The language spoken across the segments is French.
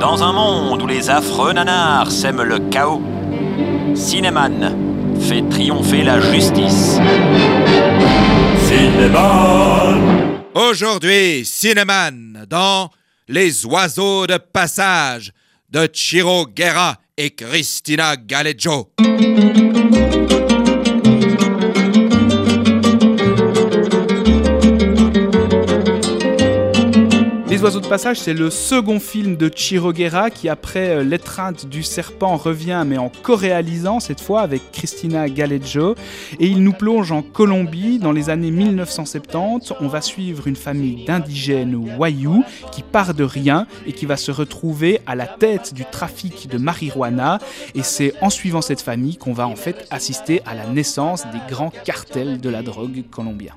Dans un monde où les affreux nanars sèment le chaos, Cinéman fait triompher la justice. Cinéman. Aujourd'hui, Cinéman dans Les oiseaux de passage de Ciro Guerra et Cristina Galeggio. Les oiseaux de passage, c'est le second film de Ciro Guerra qui, après L'étreinte du serpent, revient, mais en co-réalisant cette fois avec Cristina Galeggio. Et il nous plonge en Colombie dans les années 1970. On va suivre une famille d'indigènes Wayuu qui part de rien et qui va se retrouver à la tête du trafic de marijuana. Et c'est en suivant cette famille qu'on va en fait assister à la naissance des grands cartels de la drogue colombiens.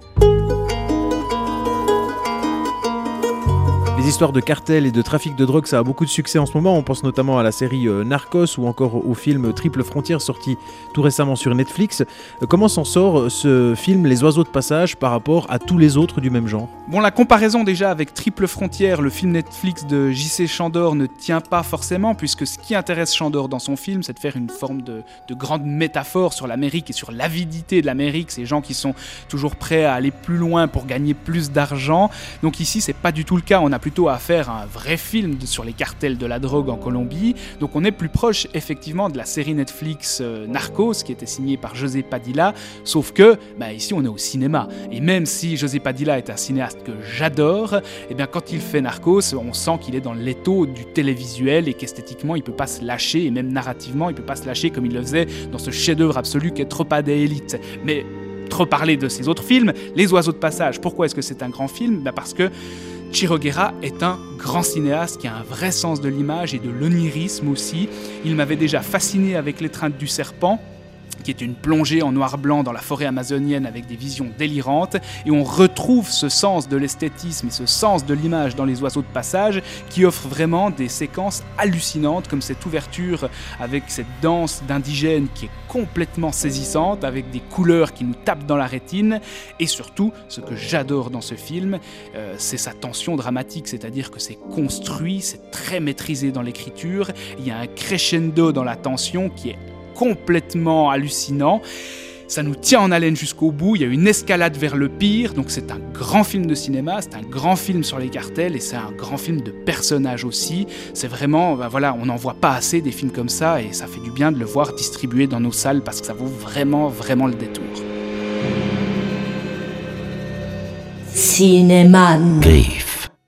Les histoires de cartels et de trafic de drogue, ça a beaucoup de succès en ce moment. On pense notamment à la série Narcos ou encore au film Triple Frontière sorti tout récemment sur Netflix. Comment s'en sort ce film Les oiseaux de passage par rapport à tous les autres du même genre ? Bon, la comparaison déjà avec Triple Frontière, le film Netflix de J.C. Chandor, ne tient pas forcément, puisque ce qui intéresse Chandor dans son film, c'est de faire une forme de grande métaphore sur l'Amérique et sur l'avidité de l'Amérique, ces gens qui sont toujours prêts à aller plus loin pour gagner plus d'argent. Donc ici, c'est pas du tout le cas, on a plutôt à faire un vrai film sur les cartels de la drogue en Colombie. Donc on est plus proche effectivement de la série Netflix Narcos qui était signée par José Padilla, sauf que ici on est au cinéma. Et même si José Padilla est un cinéaste que j'adore, quand il fait Narcos, on sent qu'il est dans l'étau du télévisuel et qu'esthétiquement il peut pas se lâcher, et même narrativement il peut pas se lâcher comme il le faisait dans ce chef-d'œuvre absolu qu'est Tropa de Élite. Mais trop parler de ses autres films, Les oiseaux de passage, pourquoi est-ce que c'est un grand film ? Parce que Ciro Guerra est un grand cinéaste qui a un vrai sens de l'image et de l'onirisme aussi. Il m'avait déjà fasciné avec L'étreinte du serpent, qui est une plongée en noir-blanc dans la forêt amazonienne avec des visions délirantes, et on retrouve ce sens de l'esthétisme et ce sens de l'image dans Les oiseaux de passage qui offre vraiment des séquences hallucinantes, comme cette ouverture avec cette danse d'indigènes qui est complètement saisissante, avec des couleurs qui nous tapent dans la rétine, et surtout, ce que j'adore dans ce film, c'est sa tension dramatique, c'est-à-dire que c'est construit, c'est très maîtrisé dans l'écriture, il y a un crescendo dans la tension qui est complètement hallucinant. Ça nous tient en haleine jusqu'au bout, il y a une escalade vers le pire, donc c'est un grand film de cinéma, c'est un grand film sur les cartels et c'est un grand film de personnages aussi. C'est vraiment, on n'en voit pas assez des films comme ça et ça fait du bien de le voir distribué dans nos salles parce que ça vaut vraiment, vraiment le détour. Cinéman. Griffe.